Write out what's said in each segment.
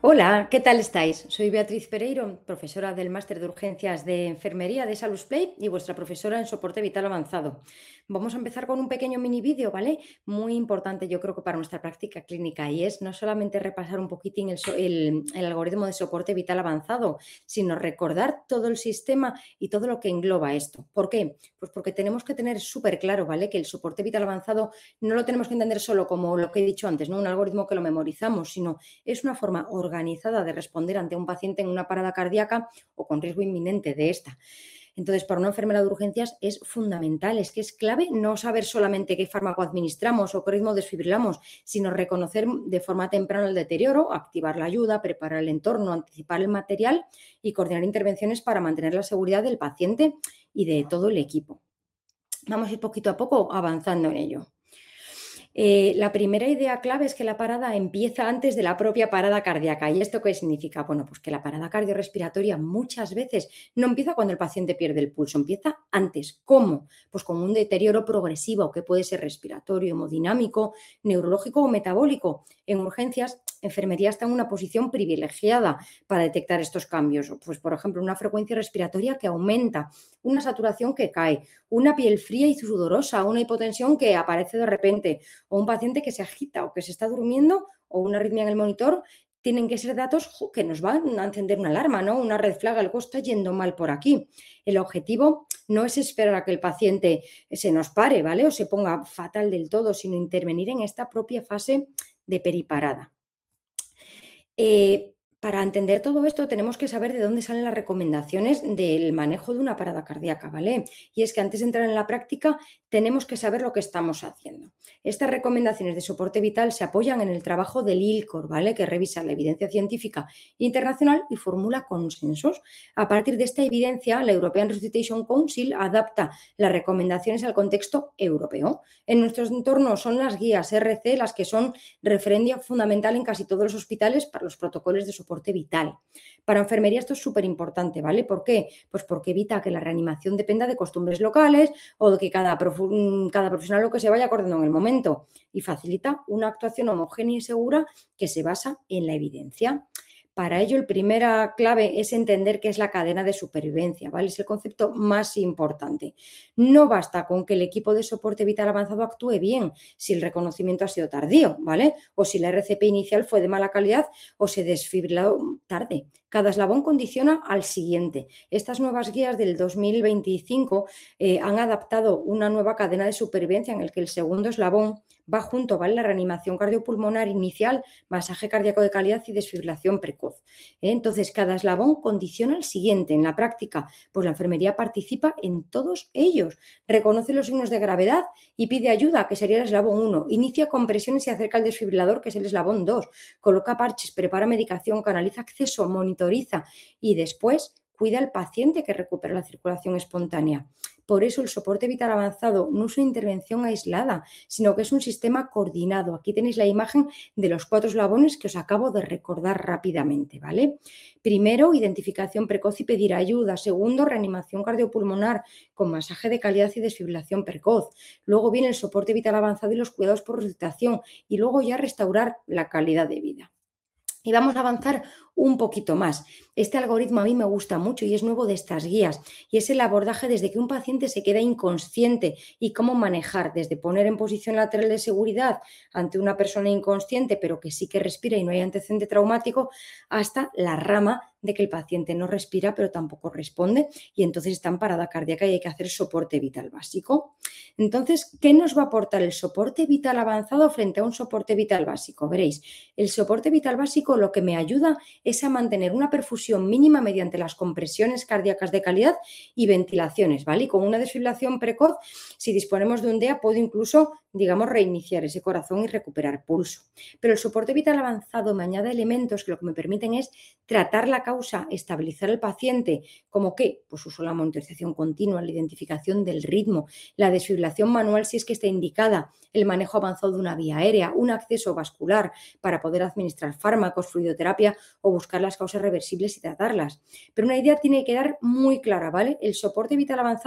Hola, ¿qué tal estáis? Soy Beatriz Pereiro, profesora del Máster de Urgencias de Enfermería de Salus Play y vuestra profesora en Soporte Vital Avanzado. Vamos a empezar con un pequeño mini vídeo, ¿vale? Muy importante, yo creo que para nuestra práctica clínica, y es no solamente repasar un poquitín el algoritmo de soporte vital avanzado, sino recordar todo el sistema y todo lo que engloba esto. ¿Por qué? Pues porque tenemos que tener súper claro, ¿vale? Que el soporte vital avanzado no lo tenemos que entender solo como lo que he dicho antes, ¿no? Un algoritmo que lo memorizamos, sino es una forma organizada de responder ante un paciente en una parada cardíaca o con riesgo inminente de esta. Entonces, para una enfermera de urgencias es fundamental, es que es clave no saber solamente qué fármaco administramos o qué ritmo desfibrilamos, sino reconocer de forma temprana el deterioro, activar la ayuda, preparar el entorno, anticipar el material y coordinar intervenciones para mantener la seguridad del paciente y de todo el equipo. Vamos a ir poquito a poco avanzando en ello. La primera idea clave es que la parada empieza antes de la propia parada cardíaca. ¿Y esto qué significa? Bueno, pues que la parada cardiorrespiratoria muchas veces no empieza cuando el paciente pierde el pulso, empieza antes. ¿Cómo? Pues con un deterioro progresivo que puede ser respiratorio, hemodinámico, neurológico o metabólico. En urgencias, enfermería está en una posición privilegiada para detectar estos cambios. Pues, por ejemplo, una frecuencia respiratoria que aumenta, una saturación que cae, una piel fría y sudorosa, una hipotensión que aparece de repente, o un paciente que se agita o que se está durmiendo o una arritmia en el monitor, tienen que ser datos que nos van a encender una alarma, ¿no? Una red flag, algo está yendo mal por aquí. El objetivo no es esperar a que el paciente se nos pare, ¿vale? O se ponga fatal del todo, sino intervenir en esta propia fase de periparada. Para entender todo esto tenemos que saber de dónde salen las recomendaciones del manejo de una parada cardíaca, ¿vale? Y es que antes de entrar en la práctica tenemos que saber lo que estamos haciendo. Estas recomendaciones de soporte vital se apoyan en el trabajo del ILCOR, ¿vale? Que revisa la evidencia científica internacional y formula consensos. A partir de esta evidencia, la European Resuscitation Council adapta las recomendaciones al contexto europeo. En nuestros entornos son las guías RC las que son referencia fundamental en casi todos los hospitales para los protocolos de soporte vital. Para enfermería esto es súper importante, ¿vale? ¿Por qué? Pues porque evita que la reanimación dependa de costumbres locales o de que cada profesional lo que se vaya acordando en el momento, y facilita una actuación homogénea y segura que se basa en la evidencia. Para ello, la primera clave es entender qué es la cadena de supervivencia, ¿vale? Es el concepto más importante. No basta con que el equipo de soporte vital avanzado actúe bien si el reconocimiento ha sido tardío, ¿vale? O si la RCP inicial fue de mala calidad o se desfibriló tarde. Cada eslabón condiciona al siguiente. Estas nuevas guías del 2025 han adaptado una nueva cadena de supervivencia en el que el segundo eslabón va junto, ¿vale? La reanimación cardiopulmonar inicial, masaje cardíaco de calidad y desfibrilación precoz. Entonces, cada eslabón condiciona al siguiente. En la práctica, pues la enfermería participa en todos ellos. Reconoce los signos de gravedad y pide ayuda, que sería el eslabón 1. Inicia compresiones y acerca al desfibrilador, que es el eslabón 2. Coloca parches, prepara medicación, canaliza acceso, monitoriza y después cuida al paciente que recupera la circulación espontánea. Por eso el soporte vital avanzado no es una intervención aislada, sino que es un sistema coordinado. Aquí tenéis la imagen de los 4 eslabones que os acabo de recordar rápidamente, ¿vale? Primero, identificación precoz y pedir ayuda. Segundo, reanimación cardiopulmonar con masaje de calidad y desfibrilación precoz. Luego viene el soporte vital avanzado y los cuidados por resucitación. Y luego ya restaurar la calidad de vida. Y vamos a avanzar un poquito más. Este algoritmo a mí me gusta mucho y es nuevo de estas guías, y es el abordaje desde que un paciente se queda inconsciente y cómo manejar, desde poner en posición lateral de seguridad ante una persona inconsciente pero que sí que respira y no hay antecedente traumático, hasta la rama de que el paciente no respira pero tampoco responde y entonces está en parada cardíaca y hay que hacer soporte vital básico. Entonces, ¿qué nos va a aportar el soporte vital avanzado frente a un soporte vital básico? Veréis, el soporte vital básico lo que me ayuda es a mantener una perfusión mínima mediante las compresiones cardíacas de calidad y ventilaciones, ¿vale? Y con una desfibrilación precoz, si disponemos de un DEA, puedo incluso, digamos, reiniciar ese corazón y recuperar pulso. Pero el soporte vital avanzado me añade elementos que lo que me permiten es tratar la causa, estabilizar al paciente, como que, pues uso la monitorización continua, la identificación del ritmo, la desfibrilación manual si es que está indicada, el manejo avanzado de una vía aérea, un acceso vascular para poder administrar fármacos, fluidoterapia o buscar las causas reversibles y tratarlas. Pero una idea tiene que quedar muy clara, ¿vale? El soporte vital avanzado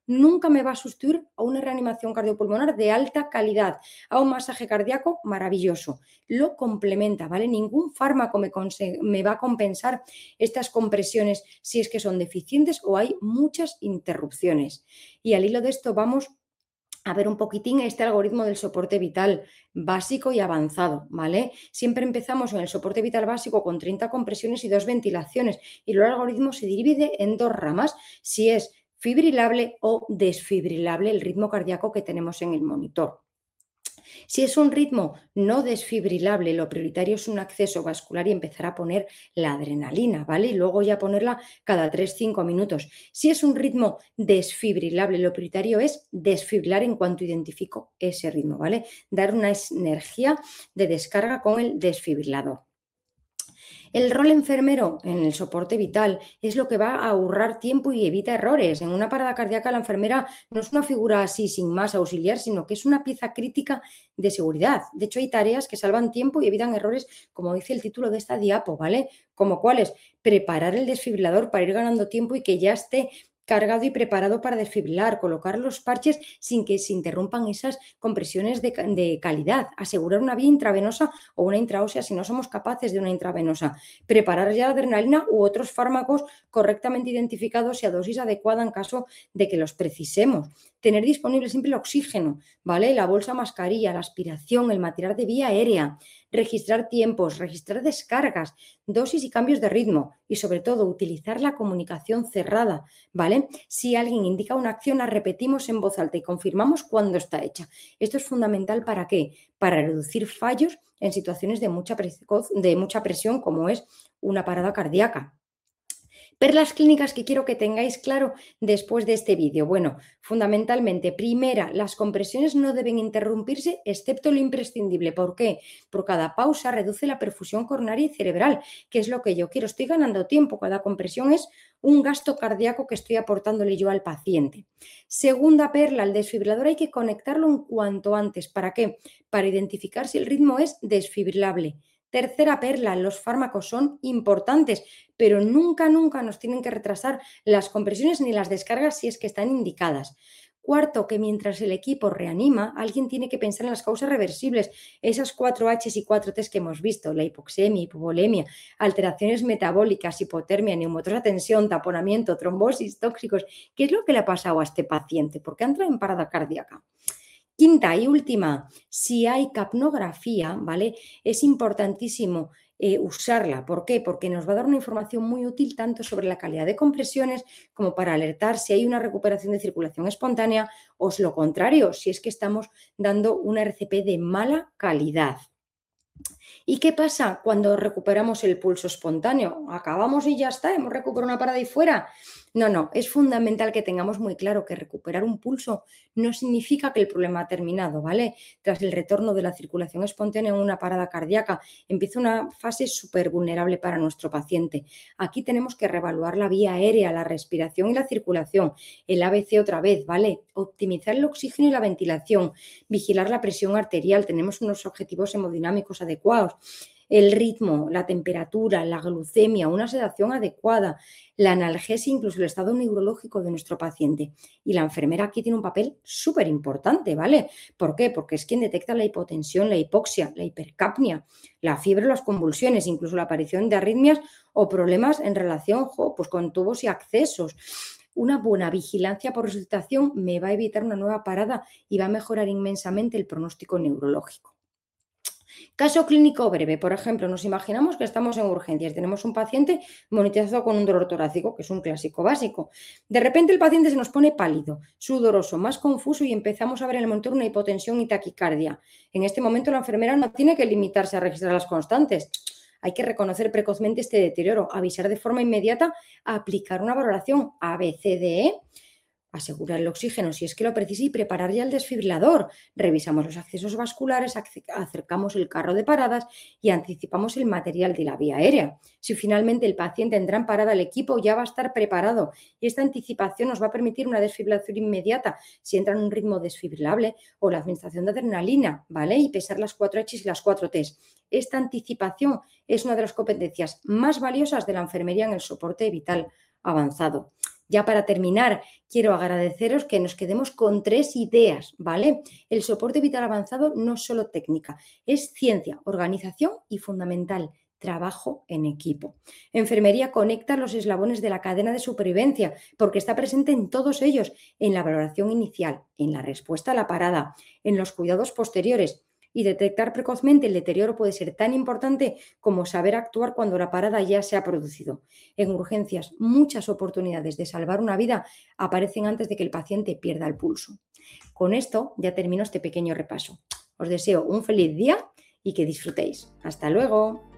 nunca me va a sustituir a una reanimación cardiopulmonar de alta calidad, a un masaje cardíaco maravilloso. Lo complementa, ¿vale? Ningún fármaco me va a compensar estas compresiones si es que son deficientes o hay muchas interrupciones. Y al hilo de esto vamos a ver un poquitín este algoritmo del soporte vital básico y avanzado, ¿vale? Siempre empezamos en el soporte vital básico con 30 compresiones y 2 ventilaciones y luego el algoritmo se divide en 2 ramas, si es fibrilable o desfibrilable el ritmo cardíaco que tenemos en el monitor. Si es un ritmo no desfibrilable, lo prioritario es un acceso vascular y empezar a poner la adrenalina, ¿vale? Y luego ya ponerla cada 3-5 minutos. Si es un ritmo desfibrilable, lo prioritario es desfibrilar en cuanto identifico ese ritmo, ¿vale? Dar una energía de descarga con el desfibrilador. El rol enfermero en el soporte vital es lo que va a ahorrar tiempo y evita errores. En una parada cardíaca la enfermera no es una figura así sin más auxiliar, sino que es una pieza crítica de seguridad. De hecho, hay tareas que salvan tiempo y evitan errores, como dice el título de esta diapo, ¿vale? Como cuáles, preparar el desfibrilador para ir ganando tiempo y que ya esté cargado y preparado para desfibrilar, colocar los parches sin que se interrumpan esas compresiones de calidad, asegurar una vía intravenosa o una intraósea si no somos capaces de una intravenosa, preparar ya la adrenalina u otros fármacos correctamente identificados y a dosis adecuada en caso de que los precisemos, tener disponible siempre el oxígeno, ¿vale? La bolsa mascarilla, la aspiración, el material de vía aérea, registrar tiempos, registrar descargas, dosis y cambios de ritmo y sobre todo utilizar la comunicación cerrada, ¿vale? Si alguien indica una acción, la repetimos en voz alta y confirmamos cuándo está hecha. Esto es fundamental, ¿para qué? Para reducir fallos en situaciones de mucha presión como es una parada cardíaca. Perlas clínicas que quiero que tengáis claro después de este vídeo. Bueno, fundamentalmente, primera, las compresiones no deben interrumpirse excepto lo imprescindible. ¿Por qué? Por cada pausa reduce la perfusión coronaria y cerebral, que es lo que yo quiero. Estoy ganando tiempo. Cada compresión es un gasto cardíaco que estoy aportándole yo al paciente. Segunda perla, el desfibrilador hay que conectarlo en cuanto antes. ¿Para qué? Para identificar si el ritmo es desfibrilable. Tercera perla, los fármacos son importantes, pero nunca, nunca nos tienen que retrasar las compresiones ni las descargas si es que están indicadas. Cuarto, que mientras el equipo reanima, alguien tiene que pensar en las causas reversibles, esas 4 Hs y 4 Ts que hemos visto, la hipoxemia, hipovolemia, alteraciones metabólicas, hipotermia, neumotosa tensión, taponamiento, trombosis, tóxicos. ¿Qué es lo que le ha pasado a este paciente? ¿Por qué ha entrado en parada cardíaca? Quinta y última, si hay capnografía, ¿vale? Es importantísimo usarla. ¿Por qué? Porque nos va a dar una información muy útil tanto sobre la calidad de compresiones como para alertar si hay una recuperación de circulación espontánea o es lo contrario, si es que estamos dando una RCP de mala calidad. ¿Y qué pasa cuando recuperamos el pulso espontáneo? ¿Acabamos y ya está? ¿Hemos recuperado una parada y fuera? No, no, es fundamental que tengamos muy claro que recuperar un pulso no significa que el problema ha terminado, ¿vale? Tras el retorno de la circulación espontánea en una parada cardíaca, empieza una fase súper vulnerable para nuestro paciente. Aquí tenemos que reevaluar la vía aérea, la respiración y la circulación, el ABC otra vez, ¿vale? Optimizar el oxígeno y la ventilación, vigilar la presión arterial, tenemos unos objetivos hemodinámicos adecuados, el ritmo, la temperatura, la glucemia, una sedación adecuada, la analgesia, incluso el estado neurológico de nuestro paciente. Y la enfermera aquí tiene un papel súper importante, ¿vale? ¿Por qué? Porque es quien detecta la hipotensión, la hipoxia, la hipercapnia, la fiebre, las convulsiones, incluso la aparición de arritmias o problemas en relación pues con tubos y accesos. Una buena vigilancia por resucitación me va a evitar una nueva parada y va a mejorar inmensamente el pronóstico neurológico. Caso clínico breve, por ejemplo, nos imaginamos que estamos en urgencias, tenemos un paciente monitorizado con un dolor torácico, que es un clásico básico. De repente el paciente se nos pone pálido, sudoroso, más confuso y empezamos a ver en el monitor una hipotensión y taquicardia. En este momento la enfermera no tiene que limitarse a registrar las constantes. Hay que reconocer precozmente este deterioro, avisar de forma inmediata, aplicar una valoración ABCDE, asegurar el oxígeno si es que lo precisa y preparar ya el desfibrilador. Revisamos los accesos vasculares, acercamos el carro de paradas y anticipamos el material de la vía aérea. Si finalmente el paciente entra en parada, el equipo ya va a estar preparado y esta anticipación nos va a permitir una desfibrilación inmediata si entra en un ritmo desfibrilable o la administración de adrenalina, ¿vale? Y pesar las 4 Hs y las 4 Ts. Esta anticipación es una de las competencias más valiosas de la enfermería en el soporte vital avanzado. Ya para terminar, quiero agradeceros que nos quedemos con 3 ideas, ¿vale? El soporte vital avanzado no es solo técnica, es ciencia, organización y fundamental, trabajo en equipo. Enfermería conecta los eslabones de la cadena de supervivencia porque está presente en todos ellos, en la valoración inicial, en la respuesta a la parada, en los cuidados posteriores. Y detectar precozmente el deterioro puede ser tan importante como saber actuar cuando la parada ya se ha producido. En urgencias, muchas oportunidades de salvar una vida aparecen antes de que el paciente pierda el pulso. Con esto ya termino este pequeño repaso. Os deseo un feliz día y que disfrutéis. Hasta luego.